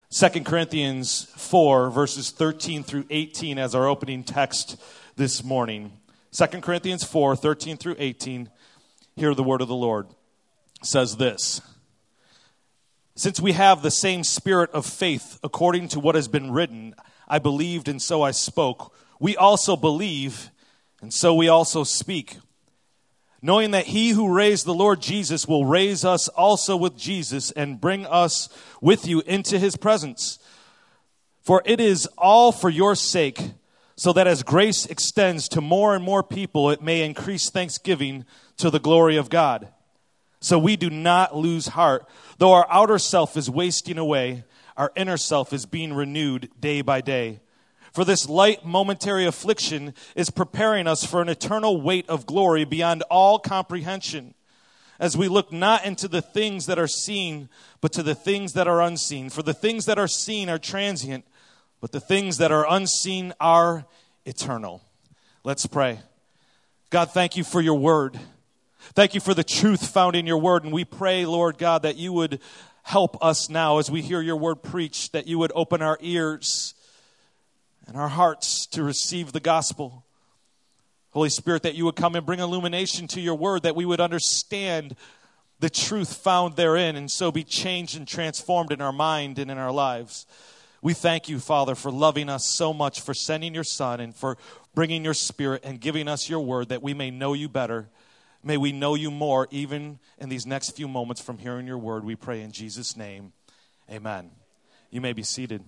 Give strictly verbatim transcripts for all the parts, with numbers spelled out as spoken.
Second Corinthians four, verses thirteen through eighteen as our opening text this morning. Second Corinthians four, thirteen through eighteen. Hear the word of the Lord. It says this: Since we have the same spirit of faith, according to what has been written, I believed and so I spoke. We also believe and so we also speak, knowing that he who raised the Lord Jesus will raise us also with Jesus and bring us with you into his presence. For it is all for your sake, so that as grace extends to more and more people, it may increase thanksgiving to the glory of God. So we do not lose heart. Though our outer self is wasting away, our inner self is being renewed day by day. For this light momentary affliction is preparing us for an eternal weight of glory beyond all comprehension, as we look not into the things that are seen, but to the things that are unseen. For the things that are seen are transient, but the things that are unseen are eternal. Let's pray. God, thank you for your word. Thank you for the truth found in your word. And we pray, Lord God, that you would help us now as we hear your word preached, that you would open our ears and our hearts to receive the gospel. Holy Spirit, that you would come and bring illumination to your word, that we would understand the truth found therein and so be changed and transformed in our mind and in our lives. We thank you, Father, for loving us so much, for sending your Son and for bringing your Spirit and giving us your word that we may know you better. May we know you more even in these next few moments from hearing your word. We pray in Jesus' name. Amen. You may be seated.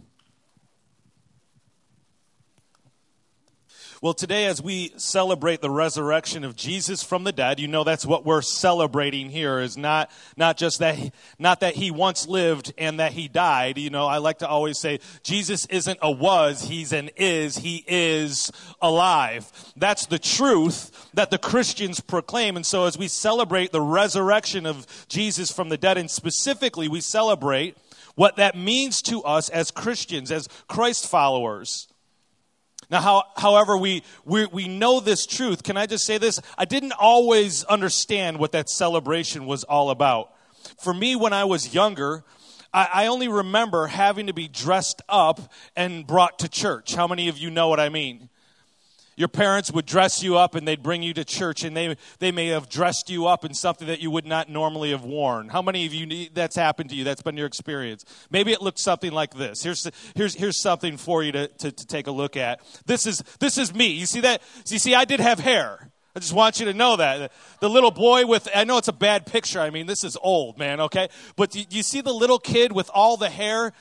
Well, today as we celebrate the resurrection of Jesus from the dead, you know that's what we're celebrating here, is not not just that he, not that he once lived and that he died. You know, I like to always say Jesus isn't a was, he's an is, he is alive. That's the truth that the Christians proclaim. And so as we celebrate the resurrection of Jesus from the dead, and specifically we celebrate what that means to us as Christians, as Christ followers. Now, how, however, we, we we know this truth. Can I just say this? I didn't always understand what that celebration was all about. For me, when I was younger, I, I only remember having to be dressed up and brought to church. How many of you know what I mean? Your parents would dress you up and they'd bring you to church, and they they may have dressed you up in something that you would not normally have worn. How many of you need, that's happened to you? That's been your experience. Maybe it looked something like this. Here's here's here's something for you to, to, to take a look at. This is this is me. You see that? You see, I did have hair. I just want you to know that. The little boy with, I know it's a bad picture. I mean, this is old, man, okay? But you, you see the little kid with all the hair?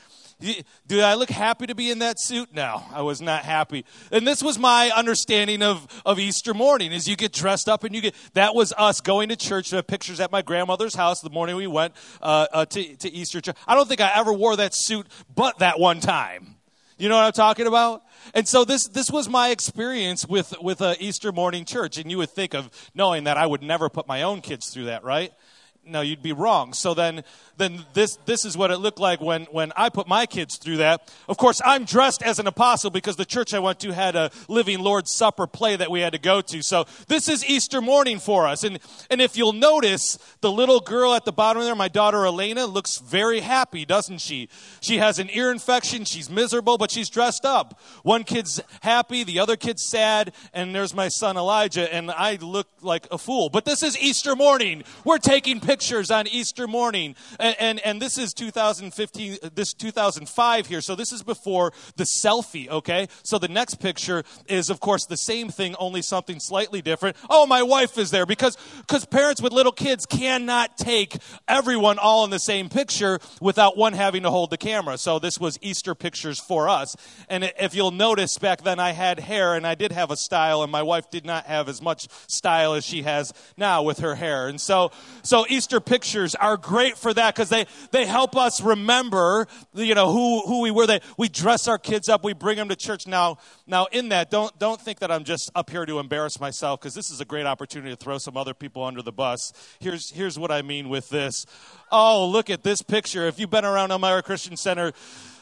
Do I look happy to be in that suit? No, I was not happy. And this was my understanding of, of Easter morning, is you get dressed up and you get, that was us going to church. I have pictures at my grandmother's house the morning we went uh, uh, to, to Easter church. I don't think I ever wore that suit but that one time. You know what I'm talking about? And so this this was my experience with, with uh, Easter morning church. And you would think of knowing that I would never put my own kids through that, right? No, you'd be wrong. So then then this this is what it looked like when, when I put my kids through that. Of course, I'm dressed as an apostle because the church I went to had a Living Lord's Supper play that we had to go to. So this is Easter morning for us. And and if you'll notice, the little girl at the bottom there, my daughter Elena, looks very happy, doesn't she? She has an ear infection. She's miserable, but she's dressed up. One kid's happy, the other kid's sad, and there's my son Elijah, and I look like a fool. But this is Easter morning. We're taking pictures on Easter morning. And, and and this is two thousand fifteen, this two thousand five here. So this is before the selfie, okay? So the next picture is, of course, the same thing, only something slightly different. Oh, my wife is there, because because parents with little kids cannot take everyone all in the same picture without one having to hold the camera. So this was Easter pictures for us. And if you'll notice, back then I had hair and I did have a style, and my wife did not have as much style as she has now with her hair. And so so Easter pictures are great for that, because they, they help us remember, you know, who, who we were. They, we dress our kids up. We bring them to church. Now, now in that, don't, don't think that I'm just up here to embarrass myself, because this is a great opportunity to throw some other people under the bus. Here's, here's what I mean with this. Oh, look at this picture. If you've been around Elmira Christian Center,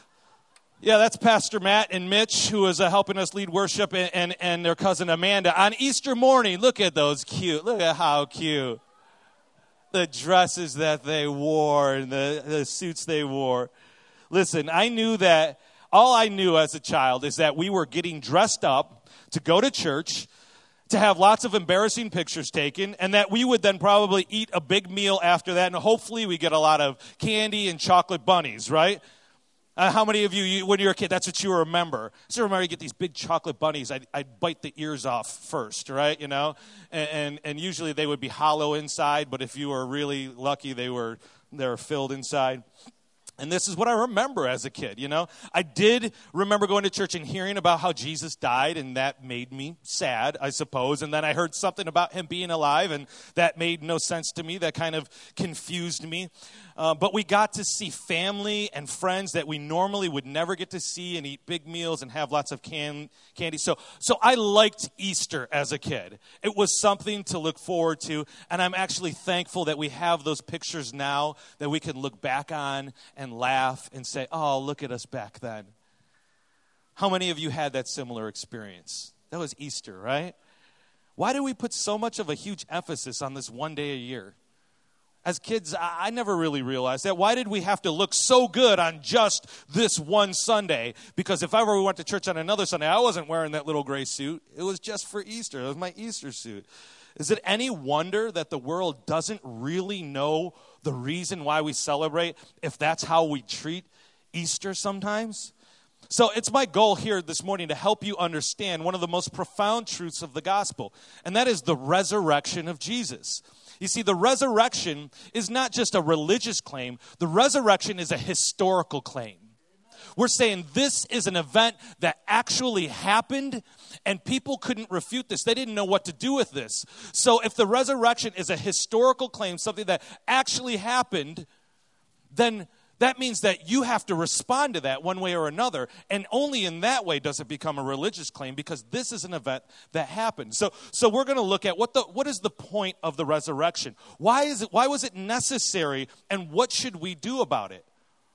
yeah, that's Pastor Matt and Mitch, who is uh, helping us lead worship, and, and, and their cousin Amanda. On Easter morning, look at those cute. Look at how cute. The dresses that they wore and the, the suits they wore. Listen, I knew that, all I knew as a child is that we were getting dressed up to go to church, to have lots of embarrassing pictures taken, and that we would then probably eat a big meal after that, and hopefully we get a lot of candy and chocolate bunnies, right? Uh, how many of you, you, when you were a kid, that's what you remember? So remember, you get these big chocolate bunnies. I'd, I'd bite the ears off first, right? You know, and, and and usually they would be hollow inside, but if you were really lucky, they were they were filled inside. And this is what I remember as a kid, you know. I did remember going to church and hearing about how Jesus died, and that made me sad, I suppose. And then I heard something about him being alive, and that made no sense to me. That kind of confused me. Uh, but we got to see family and friends that we normally would never get to see, and eat big meals and have lots of can- candy. So, so I liked Easter as a kid. It was something to look forward to, and I'm actually thankful that we have those pictures now that we can look back on and laugh and say, oh, look at us back then. How many of you had that similar experience? That was Easter, right? Why do we put so much of a huge emphasis on this one day a year? As kids, I never really realized that. Why did we have to look so good on just this one Sunday? Because if ever we went to church on another Sunday, I wasn't wearing that little gray suit. It was just for Easter. It was my Easter suit. Is it any wonder that the world doesn't really know the reason why we celebrate if that's how we treat Easter sometimes? So it's my goal here this morning to help you understand one of the most profound truths of the gospel, and that is the resurrection of Jesus. You see, the resurrection is not just a religious claim. The resurrection is a historical claim. We're saying this is an event that actually happened, and people couldn't refute this. They didn't know what to do with this. So if the resurrection is a historical claim, something that actually happened, then that means that you have to respond to that one way or another. And only in that way does it become a religious claim, because this is an event that happened. So so we're going to look at what the what is the point of the resurrection? Why is it why was it necessary, and what should we do about it?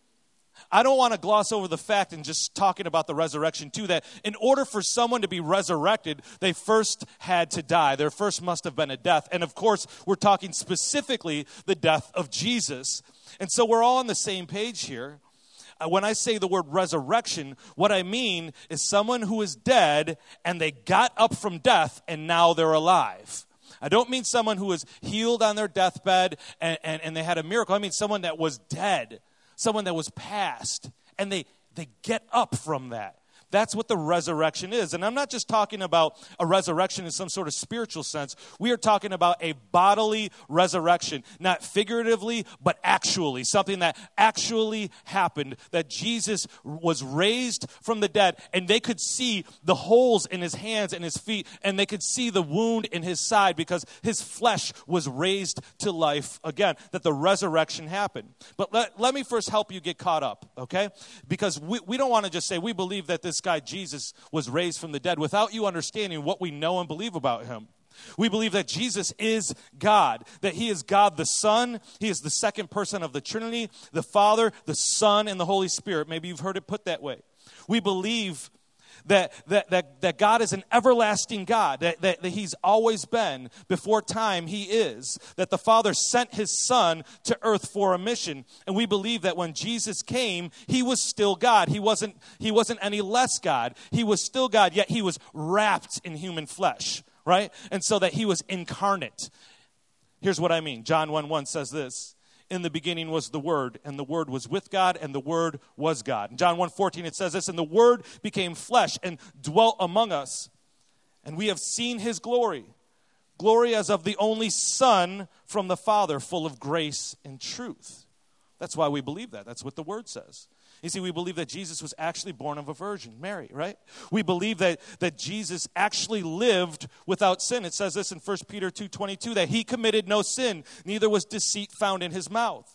I don't want to gloss over the fact, and just talking about the resurrection too, that in order for someone to be resurrected, they first had to die. There first must have been a death. And of course, we're talking specifically the death of Jesus. And so we're all on the same page here. Uh, when I say the word resurrection, what I mean is someone who is dead and they got up from death and now they're alive. I don't mean someone who was healed on their deathbed and, and, and they had a miracle. I mean someone that was dead, someone that was past, and they, they get up from that. That's what the resurrection is. And I'm not just talking about a resurrection in some sort of spiritual sense. We are talking about a bodily resurrection, not figuratively, but actually, something that actually happened, that Jesus was raised from the dead, and they could see the holes in his hands and his feet, and they could see the wound in his side because his flesh was raised to life again, that the resurrection happened. But let, let me first help you get caught up, okay? Because we, we don't want to just say we believe that this guy Jesus was raised from the dead without you understanding what we know and believe about him. We believe that Jesus is God, that he is God the Son. He is the second person of the Trinity, the Father, the Son, and the Holy Spirit. Maybe you've heard it put that way. We believe that that that, that God is an everlasting God, that, that, that he's always been. Before time, he is. That the Father sent his Son to earth for a mission. And we believe that when Jesus came, he was still God. He wasn't, he wasn't any less God. He was still God, yet he was wrapped in human flesh, right? And so that he was incarnate. Here's what I mean. John one one says this: in the beginning was the Word, and the Word was with God, and the Word was God. In John one fourteen, it says this: and the Word became flesh and dwelt among us, and we have seen his glory, glory as of the only Son from the Father, full of grace and truth. That's why we believe that. That's what the Word says. You see, we believe that Jesus was actually born of a virgin, Mary, right? We believe that, that Jesus actually lived without sin. It says this in First Peter two twenty-two, that he committed no sin, neither was deceit found in his mouth.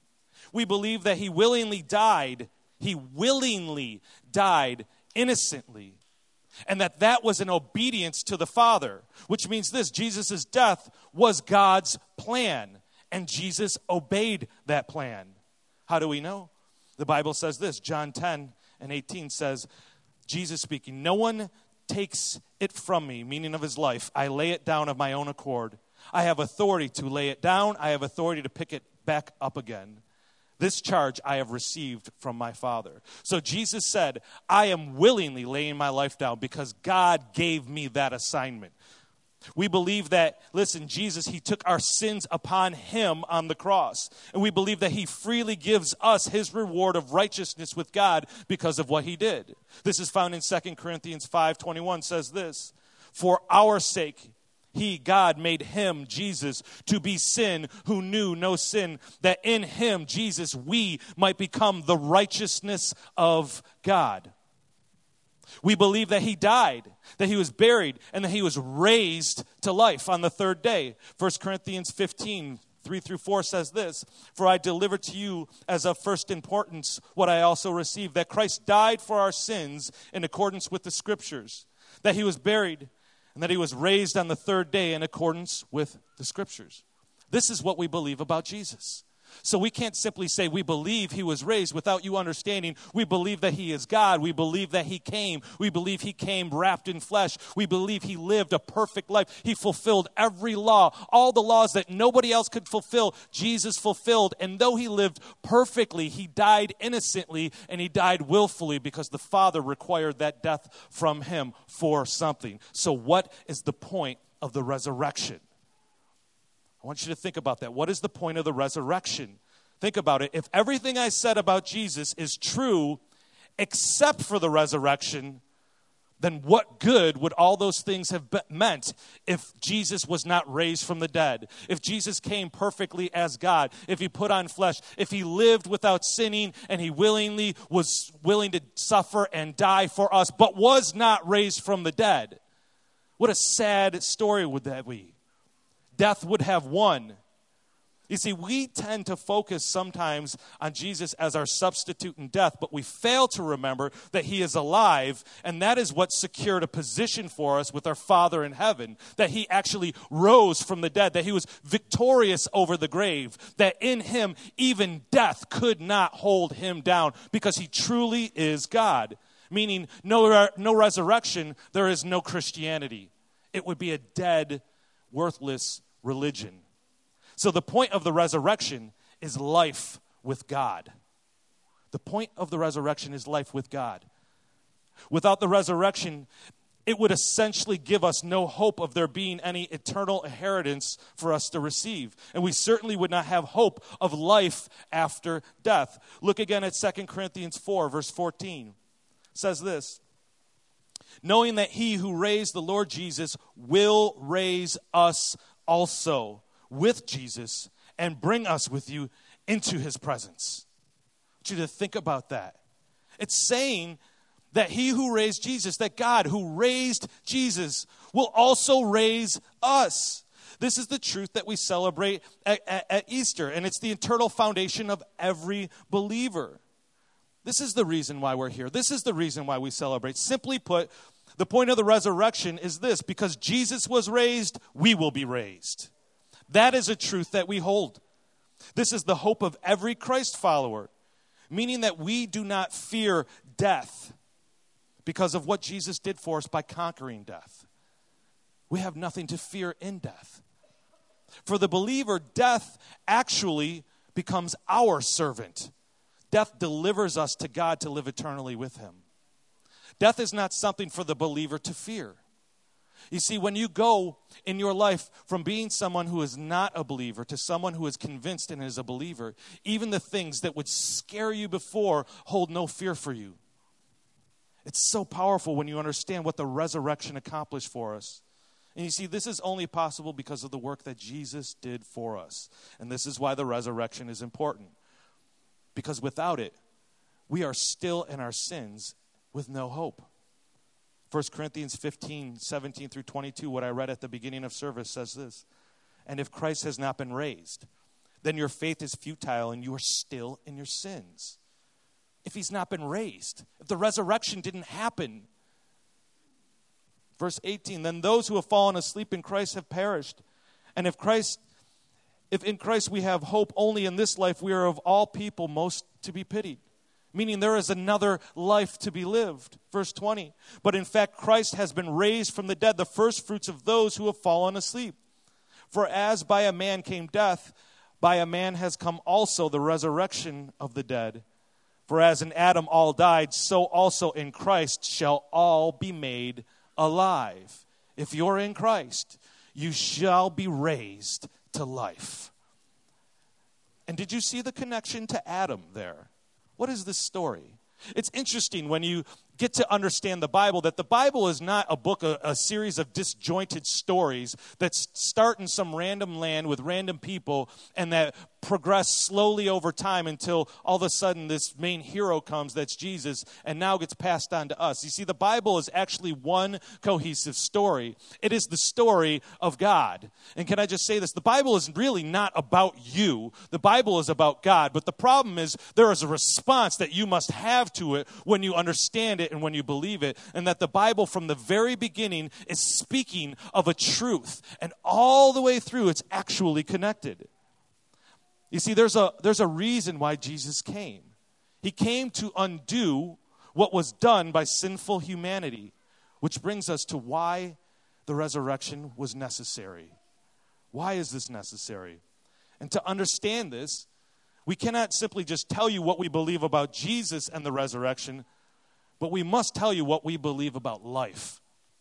We believe that he willingly died. He willingly died innocently. And that that was an obedience to the Father, which means this: Jesus' death was God's plan, and Jesus obeyed that plan. How do we know? The Bible says this, John ten and eighteen says, Jesus speaking, no one takes it from me, meaning of his life. I lay it down of my own accord. I have authority to lay it down. I have authority to pick it back up again. This charge I have received from my Father. So Jesus said, I am willingly laying my life down because God gave me that assignment. We believe that, listen, Jesus, he took our sins upon him on the cross. And we believe that he freely gives us his reward of righteousness with God because of what he did. This is found in Second Corinthians five twenty-one, says this, for our sake, he, God, made him, Jesus, to be sin who knew no sin, that in him, Jesus, we might become the righteousness of God. We believe that he died, that he was buried, and that he was raised to life on the third day. First Corinthians fifteen, three through four says this, for I delivered to you as of first importance what I also received, that Christ died for our sins in accordance with the Scriptures, that he was buried, and that he was raised on the third day in accordance with the Scriptures. This is what we believe about Jesus. So we can't simply say we believe he was raised without you understanding. We believe that he is God. We believe that he came. We believe he came wrapped in flesh. We believe he lived a perfect life. He fulfilled every law, all the laws that nobody else could fulfill. Jesus fulfilled. And though he lived perfectly, he died innocently and he died willfully because the Father required that death from him for something. So what is the point of the resurrection? I want you to think about that. What is the point of the resurrection? Think about it. If everything I said about Jesus is true, except for the resurrection, then what good would all those things have be- meant if Jesus was not raised from the dead? If Jesus came perfectly as God, if he put on flesh, if he lived without sinning and he willingly was willing to suffer and die for us, but was not raised from the dead. What a sad story would that be? Death would have won. You see, we tend to focus sometimes on Jesus as our substitute in death, but we fail to remember that he is alive, and that is what secured a position for us with our Father in heaven, that he actually rose from the dead, that he was victorious over the grave, that in him even death could not hold him down because he truly is God, meaning no, no resurrection, there is no Christianity. It would be a dead, worthless religion. So the point of the resurrection is life with God. The point of the resurrection is life with God. Without the resurrection, it would essentially give us no hope of there being any eternal inheritance for us to receive. And we certainly would not have hope of life after death. Look again at Second Corinthians four, verse fourteen. It says this, knowing that he who raised the Lord Jesus will raise us also with Jesus and bring us with you into his presence. I want you to think about that. It's saying that he who raised Jesus, that God who raised Jesus will also raise us. This is the truth that we celebrate at, at, at Easter, and it's the eternal foundation of every believer. This is the reason why we're here. This is the reason why we celebrate. Simply put, the point of the resurrection is this: because Jesus was raised, we will be raised. That is a truth that we hold. This is the hope of every Christ follower, meaning that we do not fear death because of what Jesus did for us by conquering death. We have nothing to fear in death. For the believer, death actually becomes our servant. Death delivers us to God to live eternally with him. Death is not something for the believer to fear. You see, when you go in your life from being someone who is not a believer to someone who is convinced and is a believer, even the things that would scare you before hold no fear for you. It's so powerful when you understand what the resurrection accomplished for us. And you see, this is only possible because of the work that Jesus did for us. And this is why the resurrection is important. Because without it, we are still in our sins with no hope. First Corinthians fifteen, seventeen through twenty-two, what I read at the beginning of service says this: and if Christ has not been raised, then your faith is futile and you are still in your sins. If he's not been raised, if the resurrection didn't happen. Verse eighteen, then those who have fallen asleep in Christ have perished. And if Christ, if in Christ we have hope only in this life, we are of all people most to be pitied. Meaning there is another life to be lived. Verse twenty, but in fact Christ has been raised from the dead, the first fruits of those who have fallen asleep. For as by a man came death, by a man has come also the resurrection of the dead. For as in Adam all died, so also in Christ shall all be made alive. If you're in Christ, you shall be raised to life. And did you see the connection to Adam there? What is this story? It's interesting when you get to understand the Bible, that the Bible is not a book, a, a series of disjointed stories that start in some random land with random people and that progress slowly over time until all of a sudden this main hero comes, that's Jesus, and now gets passed on to us. You see, the Bible is actually one cohesive story. It is the story of God. And can I just say this? The Bible is really not about you. The Bible is about God. But the problem is there is a response that you must have to it when you understand it and when you believe it, and that the Bible from the very beginning is speaking of a truth, and all the way through it's actually connected. You see, there's a there's a reason why Jesus came. He came to undo what was done by sinful humanity, which brings us to why the resurrection was necessary. Why is this necessary? And to understand this, we cannot simply just tell you what we believe about Jesus and the resurrection, but we must tell you what we believe about life.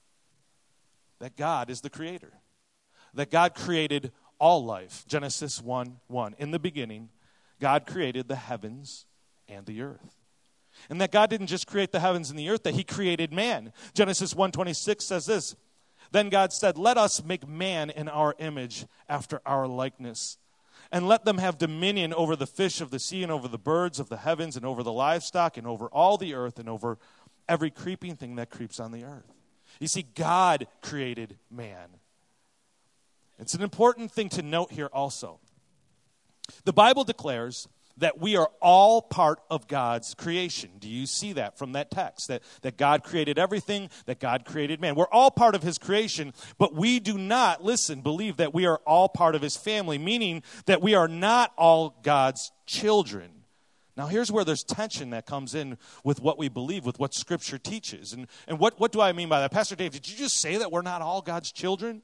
That God is the creator. That God created all life. Genesis one one. In the beginning, God created the heavens and the earth. And that God didn't just create the heavens and the earth, that he created man. Genesis one twenty-six says this, "Then God said, let us make man in our image after our likeness. And let them have dominion over the fish of the sea and over the birds of the heavens and over the livestock and over all the earth and over every creeping thing that creeps on the earth." You see, God created man. It's an important thing to note here also. The Bible declares that we are all part of God's creation. Do you see that from that text? That, that God created everything, that God created man. We're all part of his creation, but we do not, listen, believe that we are all part of his family, meaning that we are not all God's children. Now, here's where there's tension that comes in with what we believe, with what Scripture teaches. And, and what, what do I mean by that? Pastor Dave, did you just say that we're not all God's children?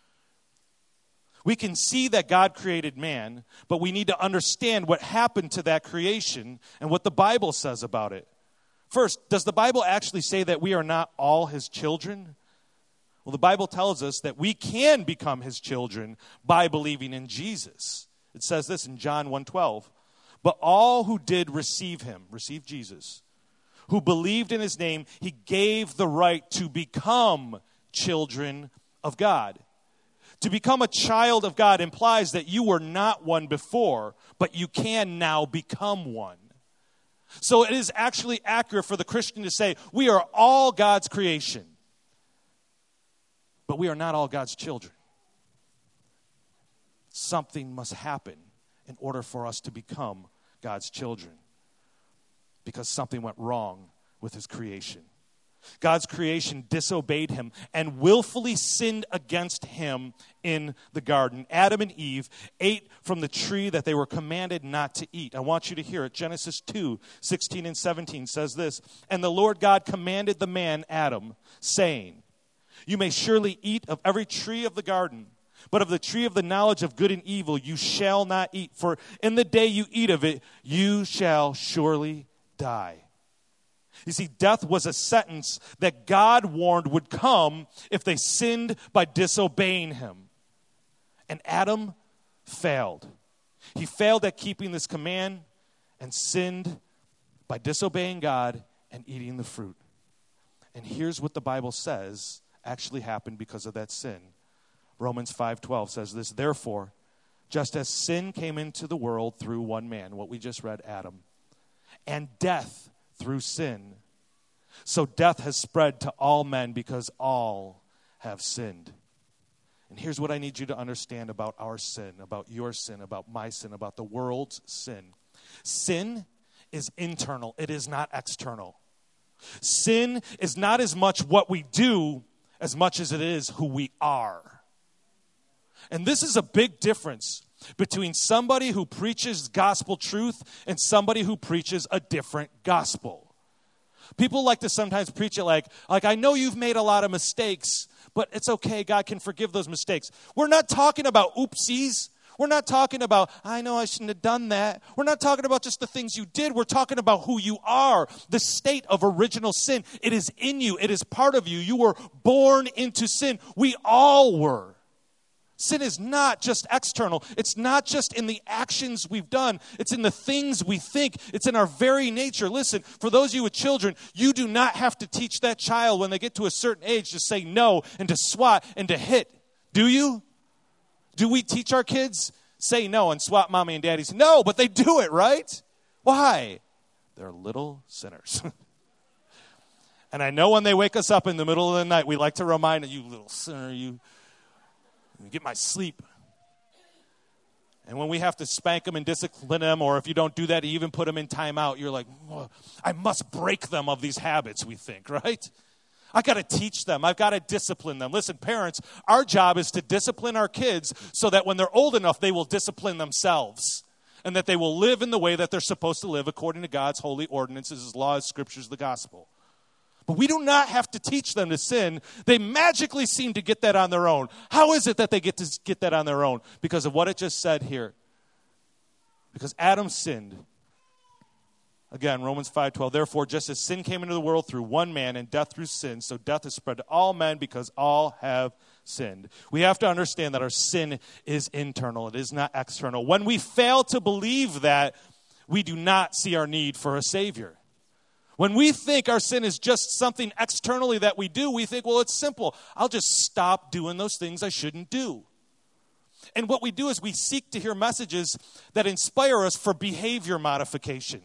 We can see that God created man, but we need to understand what happened to that creation and what the Bible says about it. First, does the Bible actually say that we are not all his children? Well, the Bible tells us that we can become his children by believing in Jesus. It says this in John one twelve. "But all who did receive him," receive Jesus, "who believed in his name, he gave the right to become children of God." To become a child of God implies that you were not one before, but you can now become one. So it is actually accurate for the Christian to say, we are all God's creation, but we are not all God's children. Something must happen in order for us to become God's children, because something went wrong with his creation. God's creation disobeyed him and willfully sinned against him in the garden. Adam and Eve ate from the tree that they were commanded not to eat. I want you to hear it. Genesis two, sixteen and seventeen says this, "And the Lord God commanded the man Adam, saying, you may surely eat of every tree of the garden, but of the tree of the knowledge of good and evil you shall not eat. For in the day you eat of it, you shall surely die." You see, death was a sentence that God warned would come if they sinned by disobeying him. And Adam failed. He failed at keeping this command and sinned by disobeying God and eating the fruit. And here's what the Bible says actually happened because of that sin. Romans five twelve says this, "Therefore, just as sin came into the world through one man," what we just read, Adam, "and death through sin, so death has spread to all men because all have sinned." And here's what I need you to understand about our sin, about your sin, about my sin, about the world's sin. Sin is internal. It is not external. Sin is not as much what we do as much as it is who we are. And this is a big difference between somebody who preaches gospel truth and somebody who preaches a different gospel. People like to sometimes preach it like, like, I know you've made a lot of mistakes, but it's okay. God can forgive those mistakes. We're not talking about oopsies. We're not talking about, I know I shouldn't have done that. We're not talking about just the things you did. We're talking about who you are, the state of original sin. It is in you. It is part of you. You were born into sin. We all were. Sin is not just external. It's not just in the actions we've done. It's in the things we think. It's in our very nature. Listen, for those of you with children, you do not have to teach that child when they get to a certain age to say no and to swat and to hit. Do you? Do we teach our kids say no and swat mommy and daddy's? No, but they do it, right? Why? They're little sinners. And I know when they wake us up in the middle of the night, we like to remind them, you little sinner, you... get my sleep. And when we have to spank them and discipline them, or if you don't do that, you even put them in timeout, you're like, oh, I must break them of these habits, we think, right? I got to teach them. I've got to discipline them. Listen, parents, our job is to discipline our kids so that when they're old enough, they will discipline themselves and that they will live in the way that they're supposed to live according to God's holy ordinances, His laws, scriptures, the gospel. But we do not have to teach them to sin. They magically seem to get that on their own. How is it that they get to get that on their own? Because of what it just said here. Because Adam sinned. Again, Romans five twelve. Therefore, just as sin came into the world through one man and death through sin, so death has spread to all men because all have sinned. We have to understand that our sin is internal. It is not external. When we fail to believe that, we do not see our need for a Savior. When we think our sin is just something externally that we do, we think, well, it's simple. I'll just stop doing those things I shouldn't do. And what we do is we seek to hear messages that inspire us for behavior modification.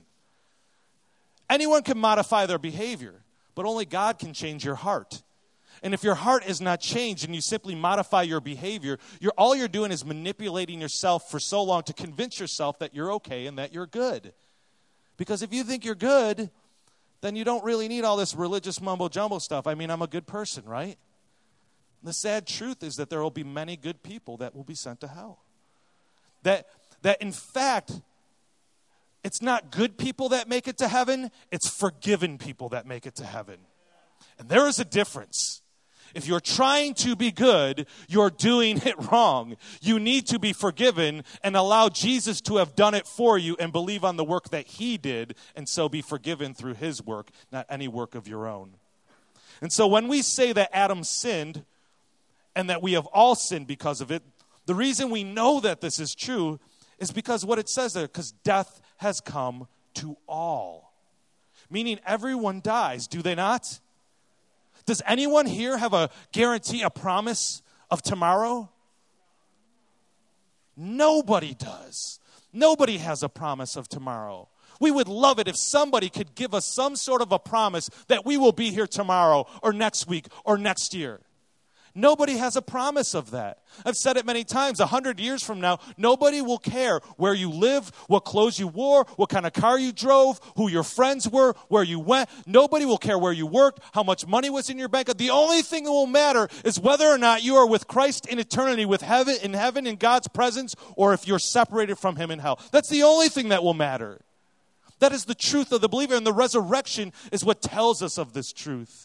Anyone can modify their behavior, but only God can change your heart. And if your heart is not changed and you simply modify your behavior, you're, all you're doing is manipulating yourself for so long to convince yourself that you're okay and that you're good. Because if you think you're good, then you don't really need all this religious mumbo-jumbo stuff. I mean, I'm a good person, right? The sad truth is that there will be many good people that will be sent to hell. That, that in fact, it's not good people that make it to heaven, it's forgiven people that make it to heaven. And there is a difference. If you're trying to be good, you're doing it wrong. You need to be forgiven and allow Jesus to have done it for you and believe on the work that He did and so be forgiven through His work, not any work of your own. And so when we say that Adam sinned and that we have all sinned because of it, the reason we know that this is true is because what it says there, because death has come to all. Meaning everyone dies, do they not? Does anyone here have a guarantee, a promise of tomorrow? Nobody does. Nobody has a promise of tomorrow. We would love it if somebody could give us some sort of a promise that we will be here tomorrow or next week or next year. Nobody has a promise of that. I've said it many times. A hundred years from now, nobody will care where you lived, what clothes you wore, what kind of car you drove, who your friends were, where you went. Nobody will care where you worked, how much money was in your bank. The only thing that will matter is whether or not you are with Christ in eternity, with heaven in heaven in God's presence, or if you're separated from Him in hell. That's the only thing that will matter. That is the truth of the believer, and the resurrection is what tells us of this truth.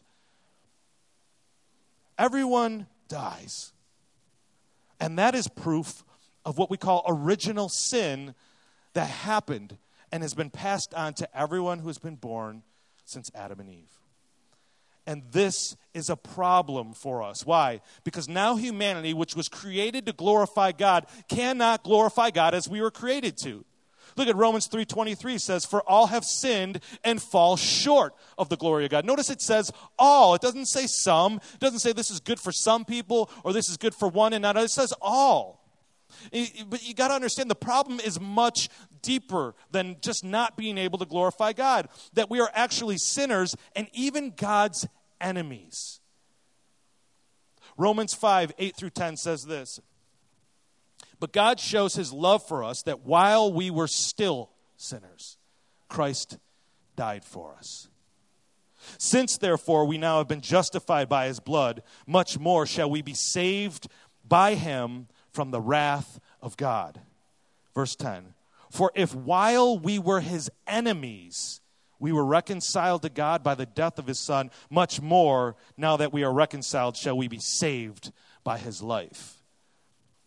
Everyone dies. And that is proof of what we call original sin that happened and has been passed on to everyone who has been born since Adam and Eve. And this is a problem for us. Why? Because now humanity, which was created to glorify God, cannot glorify God as we were created to. Look at Romans three twenty-three says, for all have sinned and fall short of the glory of God. Notice it says all. It doesn't say some. It doesn't say this is good for some people or this is good for one and not. It says all. But you got to understand the problem is much deeper than just not being able to glorify God. That we are actually sinners and even God's enemies. Romans five, eight through ten says this. But God shows His love for us that while we were still sinners, Christ died for us. Since, therefore, we now have been justified by His blood, much more shall we be saved by Him from the wrath of God. Verse ten. For if while we were His enemies, we were reconciled to God by the death of His Son, much more, now that we are reconciled, shall we be saved by His life.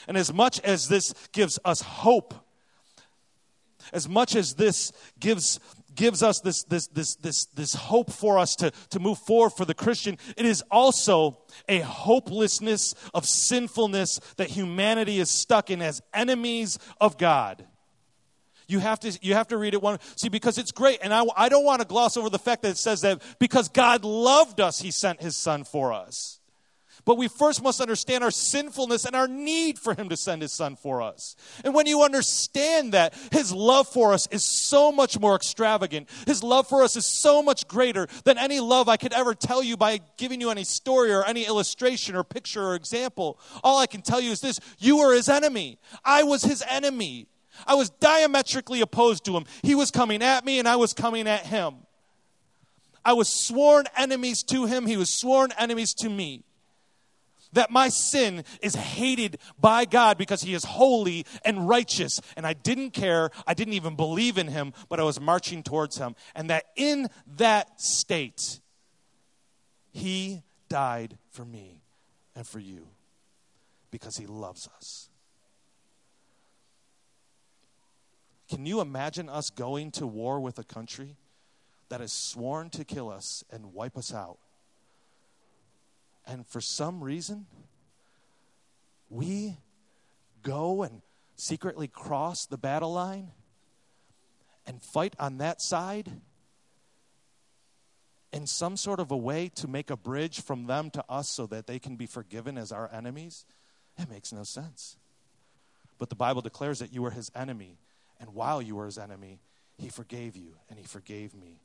And as much as this gives us hope, as much as this gives gives us this this this this this hope for us to, to move forward for the Christian, it is also a hopelessness of sinfulness that humanity is stuck in as enemies of God. You have to you have to read it one. See, because it's great, and I, I don't want to gloss over the fact that it says that because God loved us, he sent his son for us. But we first must understand our sinfulness and our need for him to send his son for us. And when you understand that, his love for us is so much more extravagant. His love for us is so much greater than any love I could ever tell you by giving you any story or any illustration or picture or example. All I can tell you is this: you were his enemy. I was his enemy. I was diametrically opposed to him. He was coming at me and I was coming at him. I was sworn enemies to him. He was sworn enemies to me. That my sin is hated by God because he is holy and righteous. And I didn't care. I didn't even believe in him, but I was marching towards him. And that in that state, he died for me and for you because he loves us. Can you imagine us going to war with a country that has sworn to kill us and wipe us out? And for some reason, we go and secretly cross the battle line and fight on that side in some sort of a way to make a bridge from them to us so that they can be forgiven as our enemies? It makes no sense. But the Bible declares that you were his enemy. And while you were his enemy, he forgave you and he forgave me.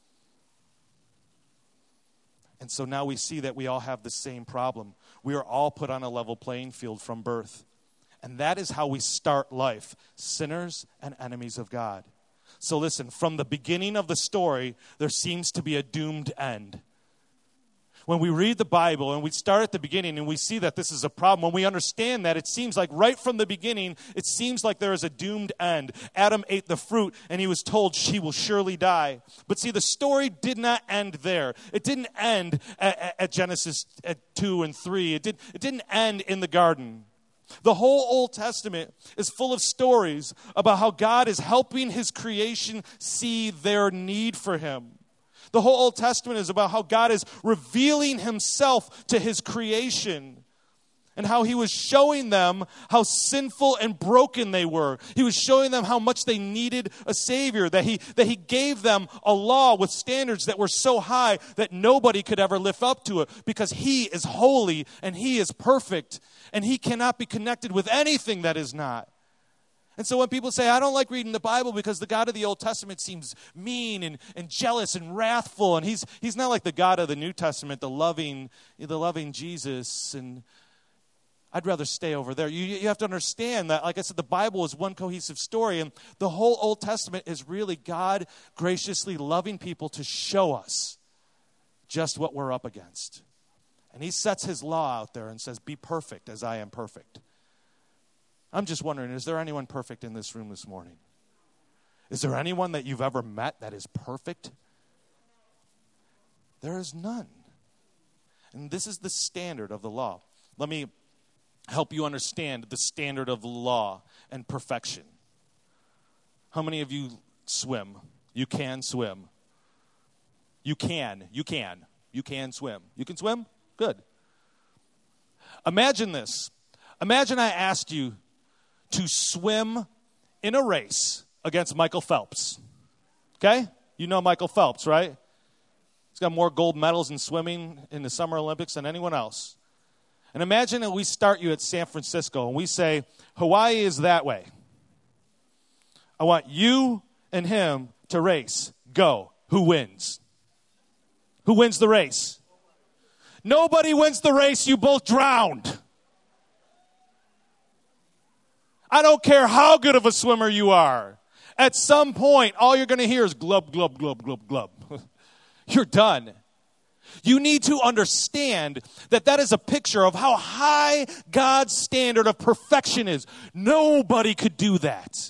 And so now we see that we all have the same problem. We are all put on a level playing field from birth. And that is how we start life, sinners and enemies of God. So listen, from the beginning of the story, there seems to be a doomed end. When we read the Bible and we start at the beginning and we see that this is a problem, when we understand that, it seems like right from the beginning, it seems like there is a doomed end. Adam ate the fruit and he was told she will surely die. But see, the story did not end there. It didn't end at, at, at Genesis at two and three. It, did, it didn't end in the garden. The whole Old Testament is full of stories about how God is helping his creation see their need for him. The whole Old Testament is about how God is revealing himself to his creation and how he was showing them how sinful and broken they were. He was showing them how much they needed a Savior, that he, that he gave them a law with standards that were so high that nobody could ever live up to it because he is holy and he is perfect and he cannot be connected with anything that is not. And so when people say, I don't like reading the Bible because the God of the Old Testament seems mean and, and jealous and wrathful, and he's he's not like the God of the New Testament, the loving, the loving Jesus, and I'd rather stay over there. You, you have to understand that, like I said, the Bible is one cohesive story, and the whole Old Testament is really God graciously loving people to show us just what we're up against. And he sets his law out there and says, be perfect as I am perfect. I'm just wondering, is there anyone perfect in this room this morning? Is there anyone that you've ever met that is perfect? There is none. And this is the standard of the law. Let me help you understand the standard of the law and perfection. How many of you swim? You can swim. You can. You can. You can swim. You can swim? Good. Imagine this. Imagine I asked you to swim in a race against Michael Phelps. Okay? You know Michael Phelps, right? He's got more gold medals in swimming in the Summer Olympics than anyone else. And imagine that we start you at San Francisco and we say, Hawaii is that way. I want you and him to race. Go. Who wins? Who wins the race? Nobody wins the race. You both drowned. I don't care how good of a swimmer you are. At some point, all you're going to hear is glub, glub, glub, glub, glub. You're done. You need to understand that that is a picture of how high God's standard of perfection is. Nobody could do that.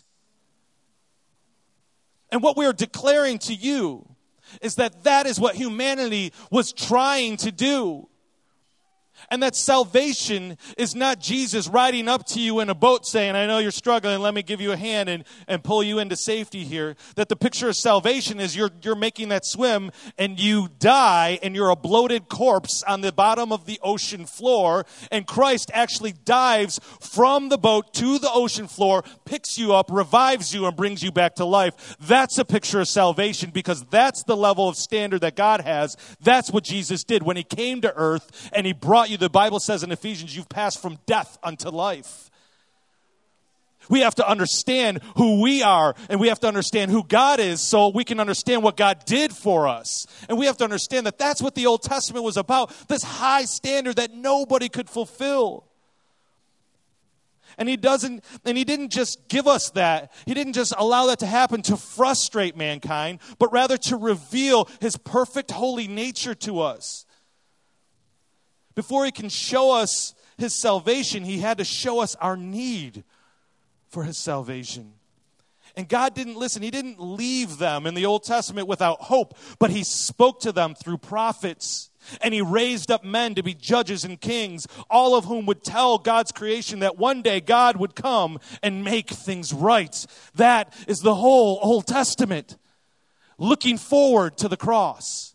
And what we are declaring to you is that that is what humanity was trying to do. And that salvation is not Jesus riding up to you in a boat saying, I know you're struggling, let me give you a hand and, and pull you into safety here. That the picture of salvation is you're, you're making that swim and you die and you're a bloated corpse on the bottom of the ocean floor. And Christ actually dives from the boat to the ocean floor, picks you up, revives you, and brings you back to life. That's a picture of salvation because that's the level of standard that God has. That's what Jesus did when he came to earth and he brought you. The Bible says in Ephesians, you've passed from death unto life. We have to understand who we are, and we have to understand who God is so we can understand what God did for us. And we have to understand that that's what the Old Testament was about, this high standard that nobody could fulfill. And he doesn't, and he didn't just give us that. He didn't just allow that to happen to frustrate mankind, but rather to reveal his perfect holy nature to us. Before he can show us his salvation, he had to show us our need for his salvation. And God didn't listen. He didn't leave them in the Old Testament without hope, but he spoke to them through prophets. And he raised up men to be judges and kings, all of whom would tell God's creation that one day God would come and make things right. That is the whole Old Testament, looking forward to the cross.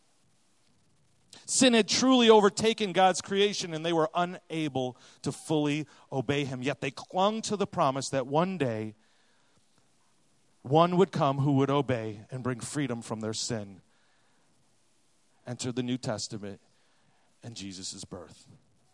Sin had truly overtaken God's creation, and they were unable to fully obey him. Yet they clung to the promise that one day one would come who would obey and bring freedom from their sin. Enter the New Testament and Jesus' birth.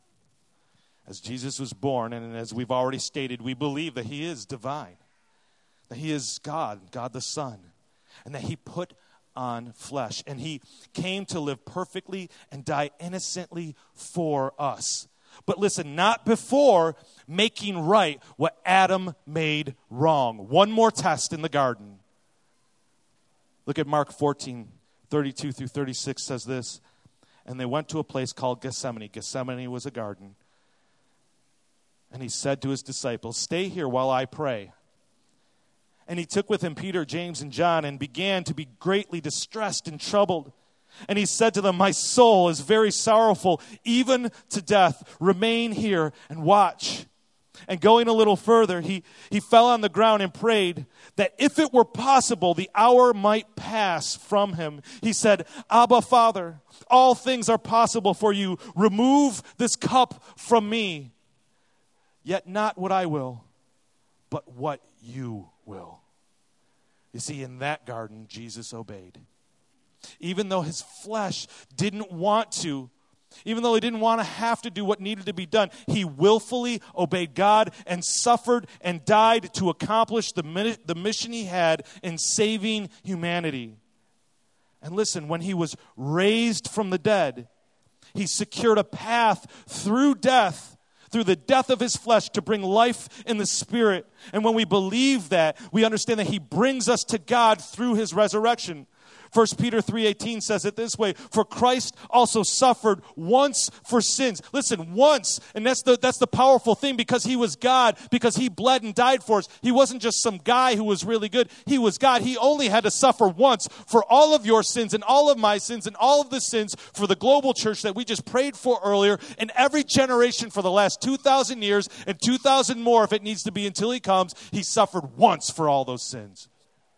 As Jesus was born, and as we've already stated, we believe that he is divine, that he is God, God the Son, and that he put on flesh. And he came to live perfectly and die innocently for us. But listen, not before making right what Adam made wrong. One more test in the garden. Look at Mark fourteen, thirty-two through thirty-six says this. And they went to a place called Gethsemane. Gethsemane was a garden. And he said to his disciples, stay here while I pray. And he took with him Peter, James, and John and began to be greatly distressed and troubled. And he said to them, my soul is very sorrowful, even to death. Remain here and watch. And going a little further, he, he fell on the ground and prayed that if it were possible, the hour might pass from him. He said, Abba, Father, all things are possible for you. Remove this cup from me. Yet not what I will, but what you will. You see, in that garden, Jesus obeyed. Even though his flesh didn't want to, even though he didn't want to have to do what needed to be done, he willfully obeyed God and suffered and died to accomplish the, the mission he had in saving humanity. And listen, when he was raised from the dead, he secured a path through death, through the death of his flesh, to bring life in the spirit. And when we believe that, we understand that he brings us to God through his resurrection. First Peter three eighteen says it this way, for Christ also suffered once for sins. Listen, once, and that's the that's the powerful thing, because he was God, because he bled and died for us. He wasn't just some guy who was really good. He was God. He only had to suffer once for all of your sins and all of my sins and all of the sins for the global church that we just prayed for earlier, and every generation for the last two thousand years and two thousand more if it needs to be until he comes. He suffered once for all those sins.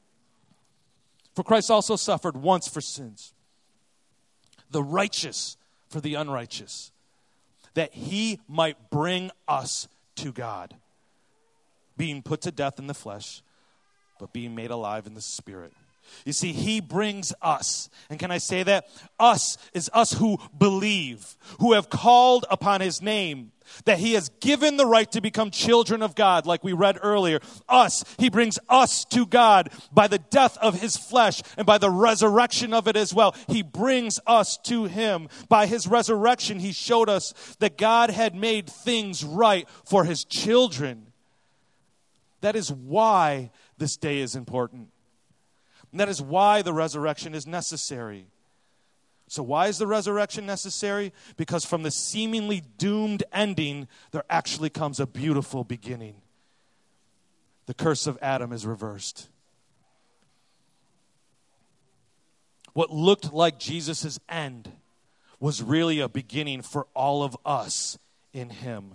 For Christ also suffered once for sins, the righteous for the unrighteous, that he might bring us to God, being put to death in the flesh, but being made alive in the spirit. You see, he brings us. And can I say that? Us is us who believe, who have called upon his name, that he has given the right to become children of God, like we read earlier. Us, he brings us to God by the death of his flesh and by the resurrection of it as well. He brings us to him. By his resurrection, he showed us that God had made things right for his children. That is why this day is important. And that is why the resurrection is necessary. So why is the resurrection necessary? Because from the seemingly doomed ending, there actually comes a beautiful beginning. The curse of Adam is reversed. What looked like Jesus' end was really a beginning for all of us in him.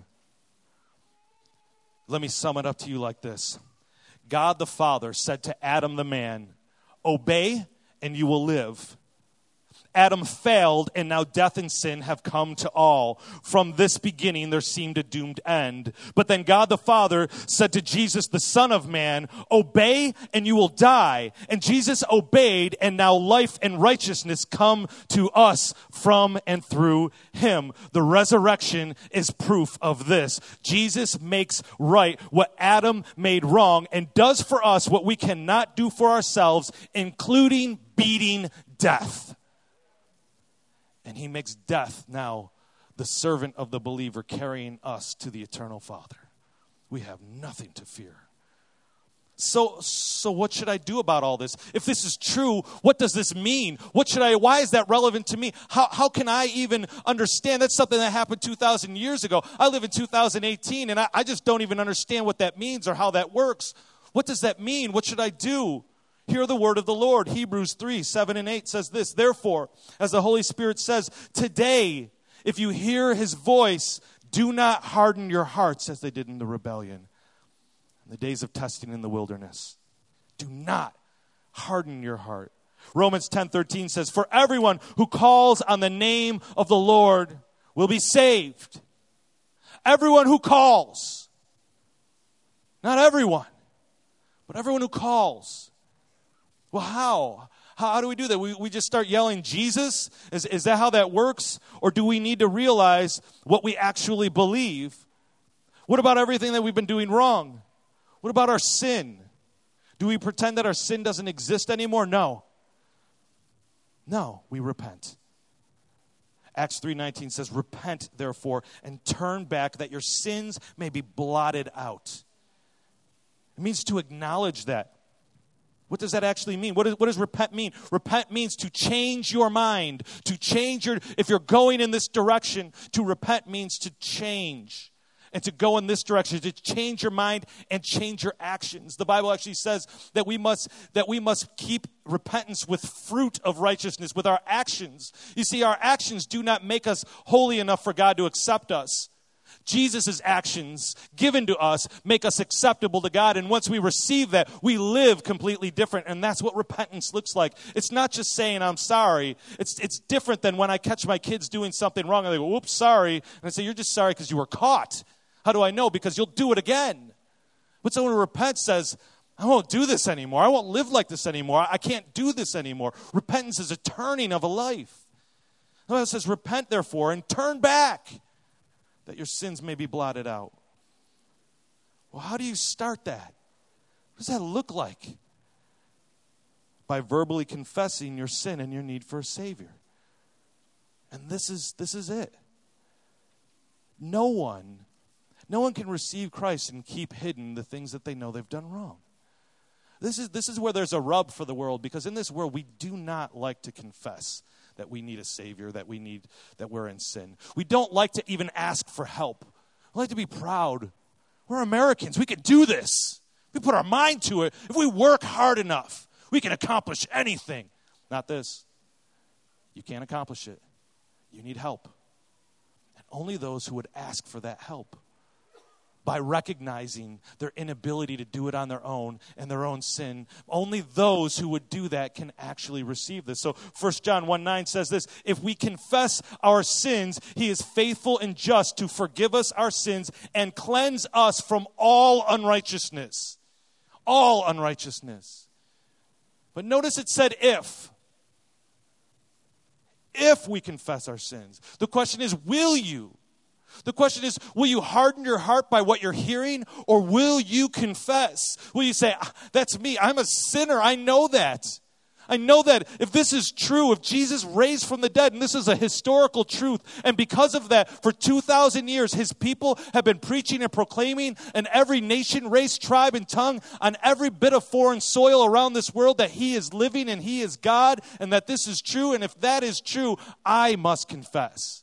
Let me sum it up to you like this. God the Father said to Adam the man, obey and you will live. Adam failed, and now death and sin have come to all. From this beginning, there seemed a doomed end. But then God the Father said to Jesus, the Son of Man, obey and you will die. And Jesus obeyed, and now life and righteousness come to us from and through him. The resurrection is proof of this. Jesus makes right what Adam made wrong and does for us what we cannot do for ourselves, including beating death. And he makes death now the servant of the believer, carrying us to the eternal Father. We have nothing to fear. So, so what should I do about all this? If this is true, what does this mean? What should I, why is that relevant to me? How, how can I even understand? That's something that happened two thousand years ago. I live in two thousand eighteen, and I, I just don't even understand what that means or how that works. What does that mean? What should I do? Hear the word of the Lord. Hebrews three, seven and eight says this. Therefore, as the Holy Spirit says, today, if you hear his voice, do not harden your hearts as they did in the rebellion, in the days of testing in the wilderness. Do not harden your heart. Romans ten thirteen says, for everyone who calls on the name of the Lord will be saved. Everyone who calls. Not everyone, but everyone who calls. Well, how? How, how do we do that? We, we just start yelling, Jesus? Is, is that how that works? Or do we need to realize what we actually believe? What about everything that we've been doing wrong? What about our sin? Do we pretend that our sin doesn't exist anymore? No. No, we repent. Acts three nineteen says, repent, therefore, and turn back that your sins may be blotted out. It means to acknowledge that. What does that actually mean? What, is, what does repent mean? Repent means to change your mind, to change your, if you're going in this direction, to repent means to change and to go in this direction, to change your mind and change your actions. The Bible actually says that we must, that we must keep repentance with fruit of righteousness, with our actions. You see, our actions do not make us holy enough for God to accept us. Jesus' actions given to us make us acceptable to God. And once we receive that, we live completely different. And that's what repentance looks like. It's not just saying, I'm sorry. It's it's different than when I catch my kids doing something wrong. And they go, whoops, sorry. And I say, you're just sorry because you were caught. How do I know? Because you'll do it again. But someone who repents says, I won't do this anymore. I won't live like this anymore. I can't do this anymore. Repentance is a turning of a life. The Bible says, repent therefore and turn back, that your sins may be blotted out. Well, how do you start that? What does that look like? By verbally confessing your sin and your need for a Savior. And this is this is it. No one, no one can receive Christ and keep hidden the things that they know they've done wrong. This is this is where there's a rub for the world, because in this world we do not like to confess that we need a Savior, that we need, that we're in sin. We don't like to even ask for help. We like to be proud. We're Americans. We can do this. We put our mind to it. If we work hard enough, we can accomplish anything. Not this. You can't accomplish it. You need help. And only those who would ask for that help, by recognizing their inability to do it on their own and their own sin, only those who would do that can actually receive this. So First John one nine says this, if we confess our sins, he is faithful and just to forgive us our sins and cleanse us from all unrighteousness. All unrighteousness. But notice it said if. If we confess our sins. The question is, will you? The question is, will you harden your heart by what you're hearing, or will you confess? Will you say, that's me, I'm a sinner, I know that. I know that if this is true, if Jesus raised from the dead, and this is a historical truth, and because of that, for two thousand years, his people have been preaching and proclaiming in every nation, race, tribe, and tongue, on every bit of foreign soil around this world, that he is living and he is God, and that this is true, and if that is true, I must confess.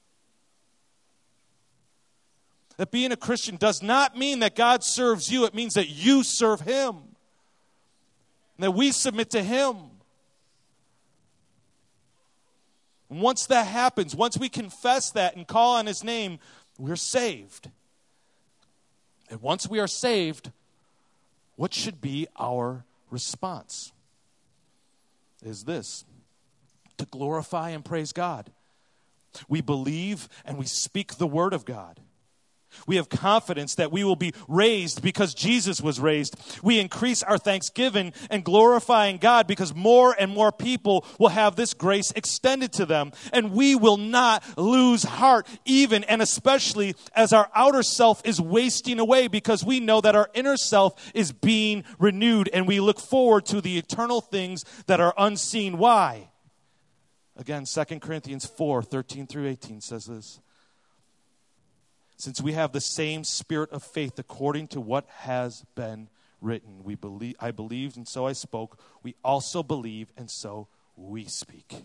That being a Christian does not mean that God serves you. It means that you serve him. And that we submit to him. And once that happens, once we confess that and call on his name, we're saved. And once we are saved, what should be our response? Is this: to glorify and praise God. We believe and we speak the word of God. We have confidence that we will be raised because Jesus was raised. We increase our thanksgiving and glorifying God because more and more people will have this grace extended to them. And we will not lose heart, even and especially as our outer self is wasting away, because we know that our inner self is being renewed, and we look forward to the eternal things that are unseen. Why? Again, Second Corinthians four, thirteen through eighteen says this: since we have the same spirit of faith according to what has been written, we believe, I believed and so I spoke. We also believe and so we speak.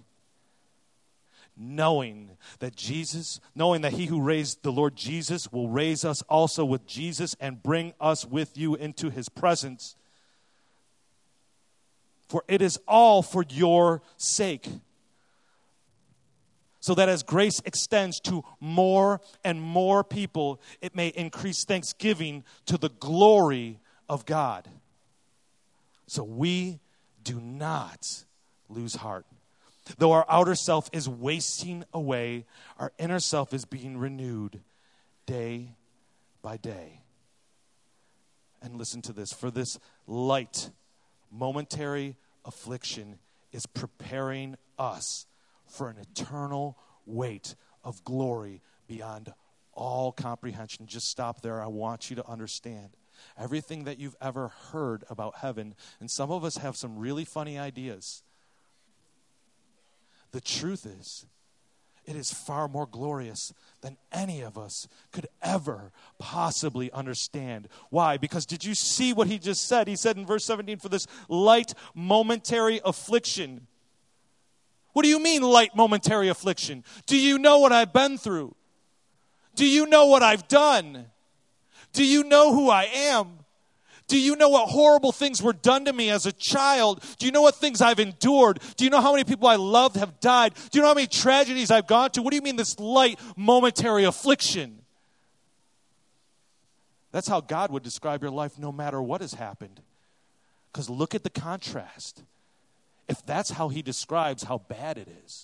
Knowing that Jesus, knowing that he who raised the Lord Jesus will raise us also with Jesus and bring us with you into his presence. For it is all for your sake, so that as grace extends to more and more people, it may increase thanksgiving to the glory of God. So we do not lose heart. Though our outer self is wasting away, our inner self is being renewed day by day. And listen to this: for this light, momentary affliction is preparing us for an eternal weight of glory beyond all comprehension. Just stop there. I want you to understand everything that you've ever heard about heaven, and some of us have some really funny ideas. The truth is, it is far more glorious than any of us could ever possibly understand. Why? Because did you see what he just said? He said in verse seventeen, for this light momentary affliction. What do you mean, light momentary affliction? Do you know what I've been through? Do you know what I've done? Do you know who I am? Do you know what horrible things were done to me as a child? Do you know what things I've endured? Do you know how many people I loved have died? Do you know how many tragedies I've gone to? What do you mean this light momentary affliction? That's how God would describe your life no matter what has happened. Because look at the contrast. If that's how he describes how bad it is,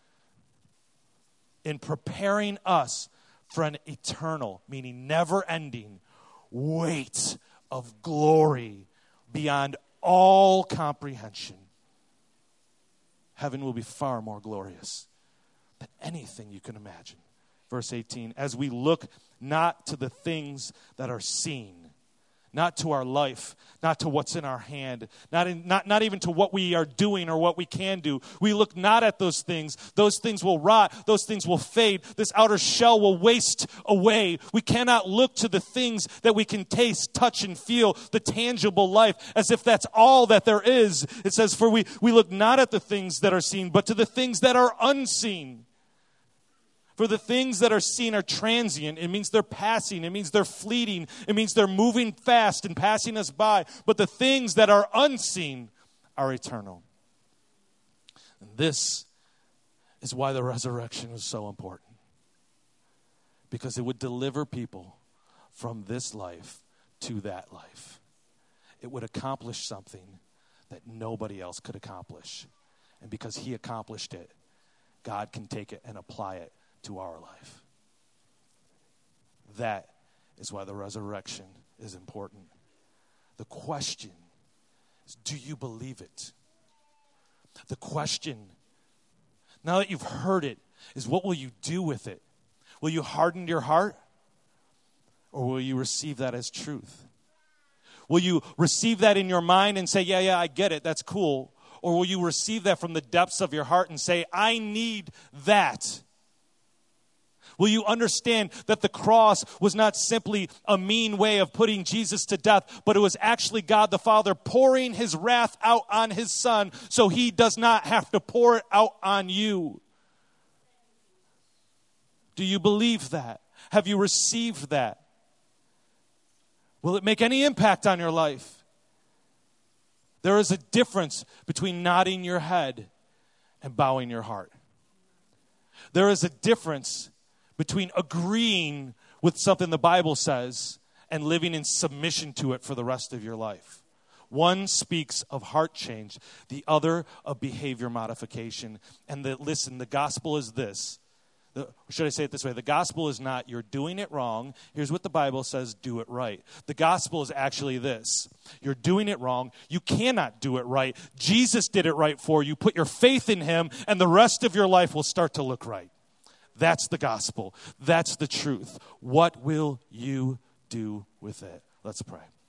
in preparing us for an eternal, meaning never-ending, weight of glory beyond all comprehension, heaven will be far more glorious than anything you can imagine. Verse eighteen, as we look not to the things that are seen, not to our life, not to what's in our hand, not, in, not, not even to what we are doing or what we can do. We look not at those things. Those things will rot. Those things will fade. This outer shell will waste away. We cannot look to the things that we can taste, touch, and feel, the tangible life, as if that's all that there is. It says, for we, we look not at the things that are seen, but to the things that are unseen. For the things that are seen are transient. It means they're passing. It means they're fleeting. It means they're moving fast and passing us by. But the things that are unseen are eternal. And this is why the resurrection was so important. Because it would deliver people from this life to that life. It would accomplish something that nobody else could accomplish. And because he accomplished it, God can take it and apply it to our life. That is why the resurrection is important. The question is, do you believe it? The question, now that you've heard it, is what will you do with it? Will you harden your heart? Or will you receive that as truth? Will you receive that in your mind and say, yeah, yeah, I get it, that's cool? Or will you receive that from the depths of your heart and say, I need that? Will you understand that the cross was not simply a mean way of putting Jesus to death, but it was actually God the Father pouring his wrath out on his Son so he does not have to pour it out on you? Do you believe that? Have you received that? Will it make any impact on your life? There is a difference between nodding your head and bowing your heart. There is a difference between agreeing with something the Bible says and living in submission to it for the rest of your life. One speaks of heart change, the other of behavior modification. And the, listen, the gospel is this. The, should I say it this way? The gospel is not you're doing it wrong. Here's what the Bible says, do it right. The gospel is actually this. You're doing it wrong. You cannot do it right. Jesus did it right for you. Put your faith in him, and the rest of your life will start to look right. That's the gospel. That's the truth. What will you do with it? Let's pray.